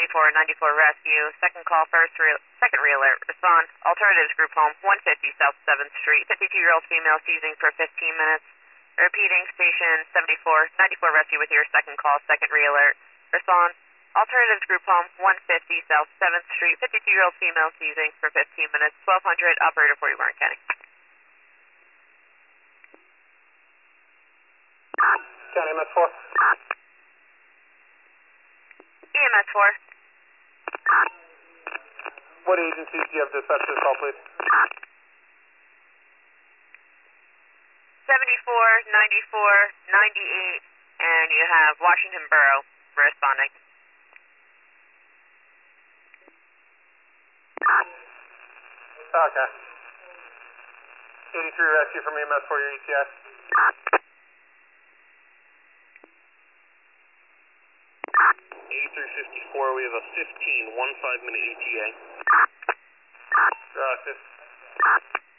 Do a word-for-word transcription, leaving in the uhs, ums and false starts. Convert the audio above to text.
seventy-four ninety-four rescue. Second call, first real, second re-alert. Respond. Alternatives group home, one fifty South seventh Street. fifty-two-year-old female seizing for fifteen minutes. Repeating, station seventy-four ninety-four rescue with your second call, second re-alert. Respond. Alternatives group home, one fifty South seventh Street. fifty-two-year-old female seizing for fifteen minutes. twelve hundred, operator for you, Warren County. County M S four. E M S four. What agencies do you have dispatch this call, please? seventy-four ninety-four ninety-eight, and you have Washington Borough responding. Okay. eighty-three rescue from E M S four, your E T I. eighty-three fifty-four, we have a fifteen, one five minute E T A. Gracias.